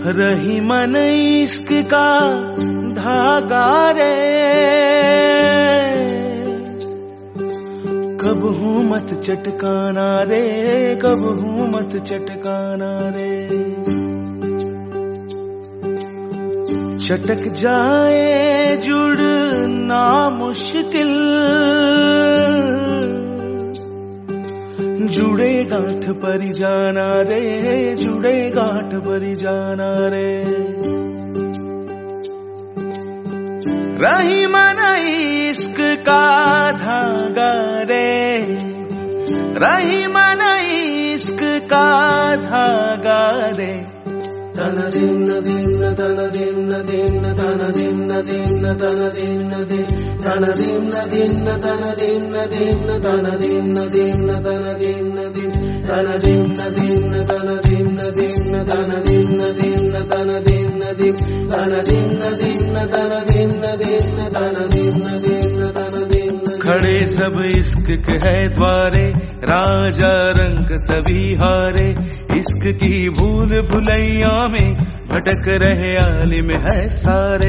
रही मन इश्क का धागा रे, कब हूँ मत चटकाना रे, कब हूँ मत चटकाना रे। चटक जाए जुड़ना मुश्किल, जुड़े गांठ पर जाना रे, जुड़े गांठ पर जाना रे। रही मन इश्क का धागा रे, रही मन इश्क का धागा रे। तन दिन दिन तन दिन दिन तन दिन दिन तन दिन दिन तन दिन दिन तन दिन दिन तन दिन दिन तन दिन दिन तन दिन दिन तन दिन दिन तन दिन दिन तन दिन दिन तन दिन दिन तन दिन दिन तन दिन दिन तन दिन। खड़े सब इश्क के है द्वारे, राजा रंग सभी हारे। इश्क की भूल भुलैया में भटक रहे आलिम है सारे।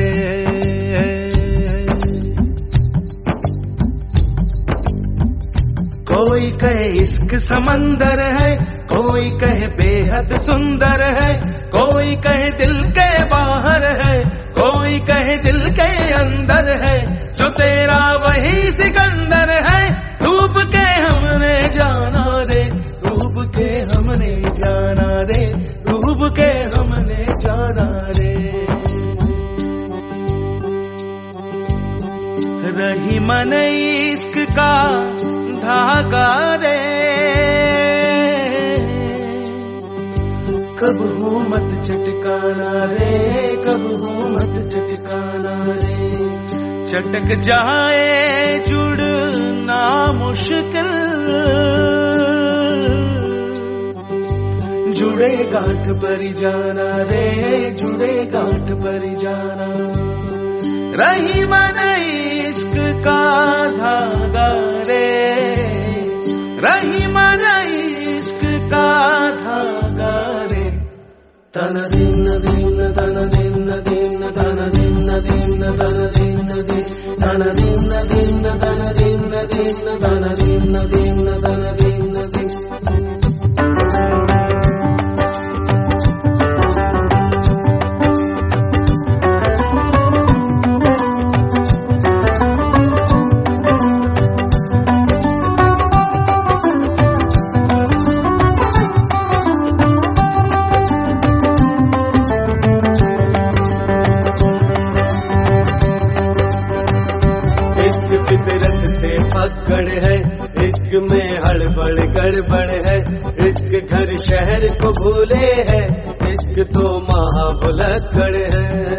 कोई कहे इश्क समंदर है, कोई कहे बेहद सुंदर है, कोई कहे दिल के बाहर है, कोई कहे दिल के अंदर है। जो तेरा वही सिकंदर है, डूब के हमने जाना रे, डूब के हमने जाना रे, डूब के हमने जाना रे। रही मन इश्क का धागा रे, कब हूँ मत चटकाना रे, कब हूँ मत चटकाना रे। चटक जाए जुड़ना मुश्किल, जुड़े गांठ पर जाना रे, जुड़े गांठ पर जाना। रही मन इश्क का धागा रे, रही मन इश्क का धागा रे। तन दिन दिन तन दिन दिन तन दिन दिन तन दिन दिन तन दिन दिन तन दिन दिन तन दिन दिन तन दिन दिन। पकड़ है इश्क में हड़बड़ गड़बड़ है, इश्क घर शहर को भूले है, इश्क तो महाबुलक्कड़ है।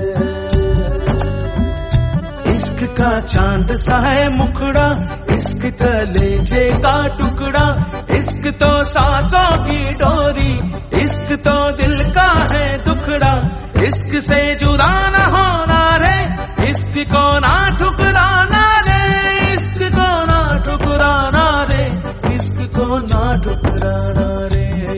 इश्क का चांद सा है मुखड़ा, इश्क कलेजे का टुकड़ा, इश्क तो सांसों की डोरी, इश्क तो दिल का है दुखड़ा। इश्क से जुदा न होना रे, इश्क को ना ठुकराना रे, इश्क को ना ठुकराना रे, इश्क को ना ठुकराना रे।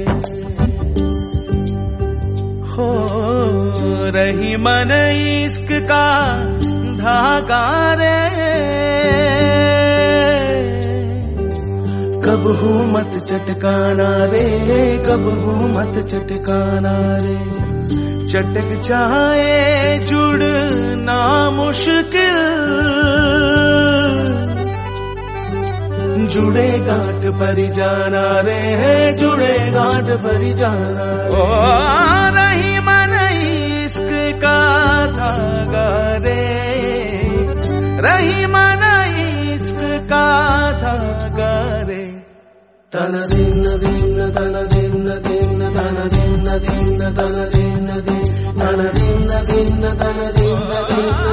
हो रही मन इश्क का धागा रे, कब हूँ मत चटकाना रे, कब हूँ मत चटकाना रे। चटक जाए जुड़ना मुश्किल, जुड़े गांठ पर जाना रे, जुड़े गांठ पर जाना। ओ रही मन इश्क का धागा रे, रही मन इश्क का धागा रे। तन दिन दिन तन दिन दिन तन दिन दिन तन दिन दिन तन दिन दिन तन दिन दिन